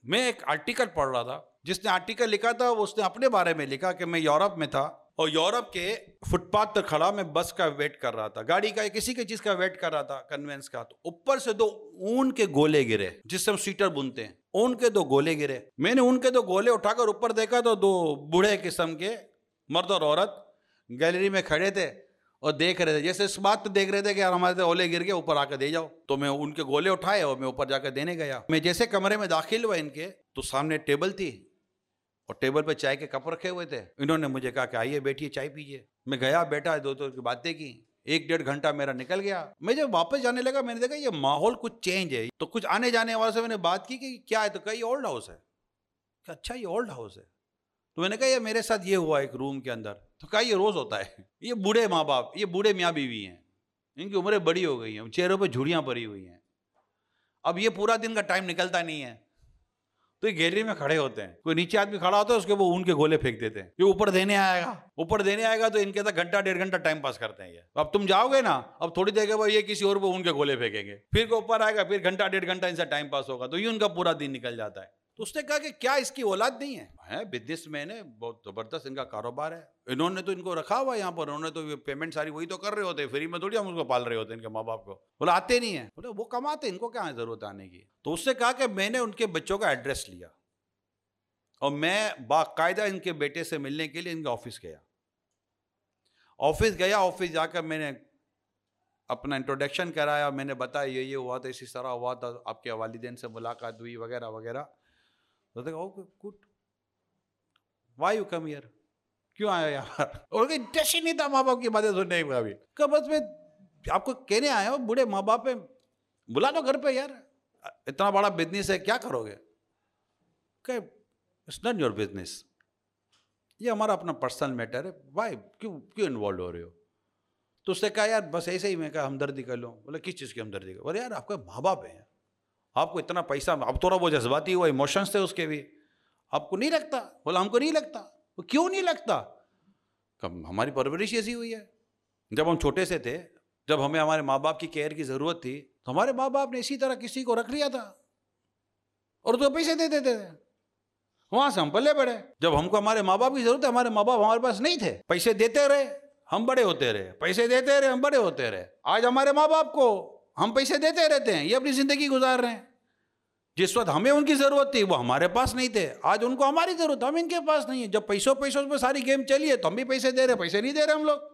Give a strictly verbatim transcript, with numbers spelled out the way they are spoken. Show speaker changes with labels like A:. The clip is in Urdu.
A: میں ایک آرٹیکل پڑھ رہا تھا، جس نے آرٹیکل لکھا تھا اس نے اپنے بارے میں لکھا کہ میں یورپ میں تھا اور یورپ کے فٹ پاتھ پر کھڑا میں بس کا ویٹ کر رہا تھا، گاڑی کا کسی کی چیز کا ویٹ کر رہا تھا، کنوینس کا، تو اوپر سے دو اون کے گولے گرے جس سے ہم سیٹر بنتے ہیں، اون کے دو گولے گرے. میں نے ان کے دو گولے اٹھا کر اوپر دیکھا تو دو بوڑھے قسم کے مرد اور عورت گیلری میں کھڑے تھے اور دیکھ رہے تھے، جیسے اس بات تو دیکھ رہے تھے کہ یار ہمارے اولے گر گئے، اوپر آ کے دے جاؤ. تو میں ان کے گولے اٹھائے اور میں اوپر جا کے دینے گیا. میں جیسے کمرے میں داخل ہوا ان کے، تو سامنے ٹیبل تھی اور ٹیبل پہ چائے کے کپ رکھے ہوئے تھے. انہوں نے مجھے کہا کہ آئیے بیٹھیے چائے پیجیے. میں گیا بیٹھا، دو دو کی باتیں کی، ایک ڈیڑھ گھنٹہ میرا نکل گیا. میں جب واپس جانے لگا میں نے دیکھا یہ ماحول کچھ چینج ہے. تو کچھ آنے جانے والے سے میں نے بات کی کہ کیا ہے، تو کہا یہ اولڈ ہاؤس ہے. کہ اچھا یہ اولڈ ہاؤس ہے. تو میں نے کہا یہ میرے ساتھ یہ ہوا ایک روم کے اندر. تو کہا یہ روز ہوتا ہے. یہ بوڑھے ماں باپ، یہ بوڑھے میاں بیوی ہیں، ان کی عمریں بڑی ہو گئی ہیں، چہروں پہ جھریاں پڑی ہوئی ہیں، اب یہ پورا دن کا ٹائم نکلتا نہیں ہے. تو یہ گیلری میں کھڑے ہوتے ہیں، کوئی نیچے آدمی کھڑا ہوتا ہے اس کے وہ اون کے گولے پھینک دیتے ہیں، یہ اوپر دینے آئے گا اوپر دینے آئے گا تو ان کے ساتھ گھنٹہ ڈیڑھ گھنٹہ ٹائم پاس کرتے ہیں. یہ اب تم جاؤ گے نا، اب تھوڑی دیر کے بعد یہ کسی اور پہ اون کے گولے پھینکیں گے، پھر کوئی اوپر آئے گا، پھر گھنٹہ ڈیڑھ گھنٹہ ان سے ٹائم پاس ہوگا. تو یہ ان کا پورا دن نکل جاتا ہے. تو اس نے کہا کہ کیا اس کی اولاد نہیں ہے؟ ہے بزنس مین ہے، بہت زبردست ان کا کاروبار ہے، انہوں نے تو ان کو رکھا ہوا یہاں پر، انہوں نے تو پیمنٹ ساری وہی تو کر رہے ہوتے، فری میں تھوڑی ہم اس کو پال رہے ہوتے ان کے ماں باپ کو. بولا آتے نہیں ہیں. بولے وہ کماتے، ان کو کیا ہے ضرورت آنے کی. تو اس نے کہا کہ میں نے ان کے بچوں کا ایڈریس لیا اور میں باقاعدہ ان کے بیٹے سے ملنے کے لیے ان کے آفس گیا. آفس گیا آفس جا کر میں نے اپنا انٹروڈکشن کرایا، میں نے بتایا یہ یہ ہوا تھا، اسی طرح ہوا تھا، آپ کے والدین سے ملاقات ہوئی وغیرہ وغیرہ. Good, why you come here, کیوں آیا یہاں پر؟ اور انٹرسٹ ہی نہیں تھا ماں باپ کی باتیں سننے کا بھی. کہ بس میں آپ کو کہنے آیا ہوں بوڑھے ماں باپ پہ بلا لو گھر پہ، یار اتنا بڑا بزنس ہے کیا کرو گے؟ کہ اٹس ناٹ یور بزنس، یہ ہمارا اپنا پرسنل میٹر ہے، وائی کیوں کیوں انوالو ہو رہے ہو؟ تو اس نے کہا یار بس ایسے ہی. میں کہا ہمدردی کر لوں. بولے کس چیز کی ہمدردی کر؟ بولے یار آپ کا ماں باپ ہے، آپ کو اتنا پیسہ، اب تھوڑا وہ جذباتی ہوا، ایموشنس تھے اس کے بھی، آپ کو نہیں لگتا؟ بولا ہم کو نہیں لگتا. کیوں نہیں لگتا؟ ہماری پرورش ایسی ہوئی ہے، جب ہم چھوٹے سے تھے، جب ہمیں ہمارے ماں باپ کی کیئر کی ضرورت تھی تو ہمارے ماں باپ نے اسی طرح کسی کو رکھ لیا تھا اور تو پیسے دے دیتے تھے، وہاں سے ہم پلے بڑھے. جب ہم کو ہمارے ماں باپ کی ضرورت ہے، ہمارے ماں باپ ہمارے پاس نہیں تھے، پیسے دیتے رہے ہم بڑے ہوتے رہے، پیسے دیتے رہے ہم بڑے ہوتے رہے. آج ہمارے ماں باپ کو ہم پیسے دیتے رہتے ہیں، یہ اپنی زندگی گزار رہے ہیں. جس وقت ہمیں ان کی ضرورت تھی وہ ہمارے پاس نہیں تھے، آج ان کو ہماری ضرورت، ہم ان کے پاس نہیں ہے. جب پیسوں پیسوں پہ ساری گیم چلی ہے تو ہم بھی پیسے دے رہے، پیسے نہیں دے رہے ہم لوگ.